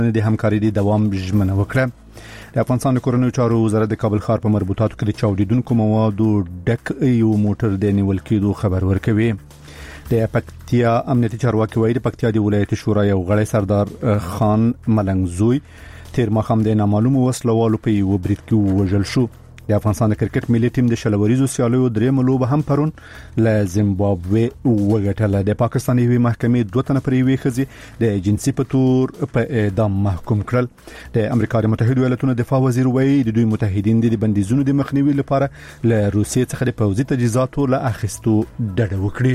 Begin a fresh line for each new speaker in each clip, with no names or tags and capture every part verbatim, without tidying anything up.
د همکاري د دوام ژمنه وکړه. د افغانستان د کورنیو چارو وزارت د کابل ښار په مربوطاتو کې د چاودیدونکو موادو ډک یو موټر د نیول کېدو خبر ورکوي. د پکتیا امنیتي چارواکي وایي د پکتیا د ولایت شورا یو غړی سردار خان ملنګزوی تیر ماښام د نامعلومو وسلوالو په یو برید کې وژل شو. د افغانستان د کرکټ ملي ټیم د شلوریزو سیالیو درېیمه لوبه هم پرون له زیمبابوې وګټله. د پاکستان یوې محکمې دوه تنه پر یوې ښځې د جنسي په تور په اعدام محکوم کړل. د امریکا د متحده ایالاتونو دفاع وزیر وایي د دوی متحدین د بندیزونو د مخنیوي لپاره له روسیې څخه د پوځي تجهیزاتو له اخیستو ډډه وکړي.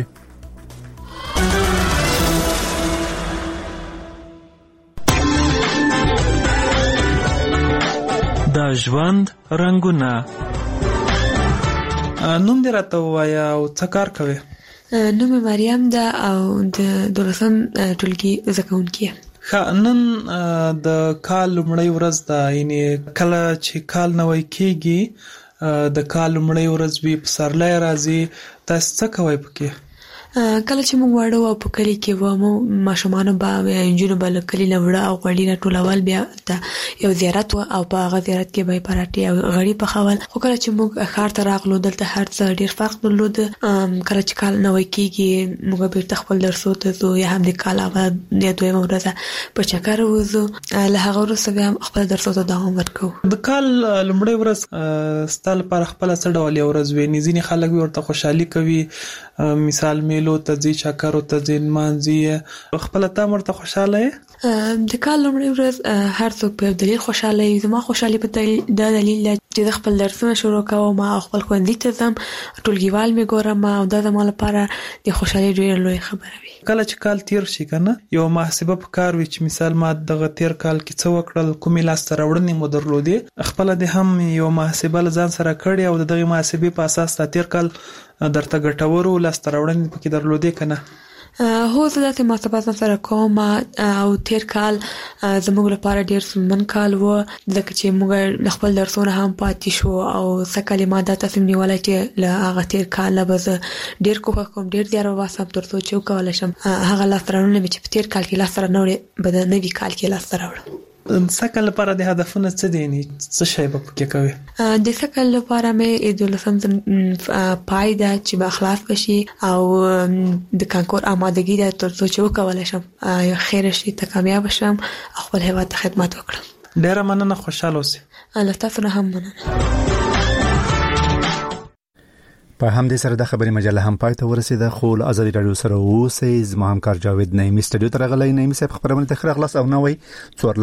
د ژوند رنگونه.
نوم دې راته ووایه او څه کار کوې؟
نوم مې مریم ده او د دولسم ټولګي زده کوونکې یم.
ښه، نن د کال لومړۍ ورځ ده، یعنې کله چې کال نوی کېږي د کال لومړۍ ورځ وي، پسرلی راځي، تاسو څه کوئ پکې؟
کله چې موږ واړه وو په کلي کې وو، مو ماشومانو به انجونو به له کلي نه وړه او غوړي راټولول، بیا ته یو زیارت و او په هغه زیارت کې به پراټې او غوړي پخول. خو کله چې موږ ښار ته راغلو دلته هر څه ډېر فرق درلود. کله چې کال نوی کېږي موږ بیرته خپل درسو ته ځو، یا هم د کال اول یا دویمه ورځ په چکر وځو، له هغه وروسته بیا خپل درسو ته دوام ورکوو.
د کال لومړۍ ورځ ستا لپاره خپله څه ډول یو ورځ وي؟ ځینې خلک ورته خوشحالي کوي، مثال میلو ته ځي، چکرو ته ځي، نمانځي. خپله ته ورته خوشحاله یې؟
د کال لومړۍ ورځ هر څوک په دلیل خوشحاله وي. زما خوشحالي په دا دلیل ده چې زه خپل درسونه شروع کوم او خپل ښوونځي ته ځم، ټولګیوال مې ګورم او دا زما لپاره د خوشحالۍ ډېره لویه خبره وي.
کله چې کال تیر شي کنه، یو محاسبه پکار وي چې مثال ما دغه تیر کال کې څه وکړل، کومې لاسته راوړنې مو درلودې، خپله دې هم یو محاسبه له ځان سره کړې او د دغې محاسبې په اساس دا تیر کال درته ګټورو لاسته راوړنې پکې درلودې کنه؟
هو زه داسې محاسبه ځان سره کوم او تیر کال زموږ لپاره ډېر ستونزمن کال و، ځکه چې موږ خپل درسونه هم پاتې شو او څه کلې ما دا تصمیم نیولی چې له هغه تیر کال نه به زه ډېر کوښښ کوم، ډېر زیار وباسم تر څو چې وکولی شم هغه لاسته راوړنې مې چې په تیر کال کې لاسته رانه به د نوي کال کې لاسته راوړم.
سکل لپاره د هدفونه څه دي؟ څه شی به پکې کوي؟
د سکل لپاره مې دولسم پای ده چې به خلاص بشي او د کانکور آمادګي ده تر څو چې وکولی شم یو خیر شي، ته کامیاب شم او خپل هیواد ته خدمت وکړم.
ډېره مننه، خوشحاله اوسې.
له تاسو نه هم مننه.
په همدې سره د خبري مجله هم پای ته ورسېده. خو له ازادي راډیو سره اوسئ. زما همکار جاوید نعیمي سټوډیو ته راغلی. نعیمي صاحب خبرونه ته ښه راغلاست او نوی څوارلس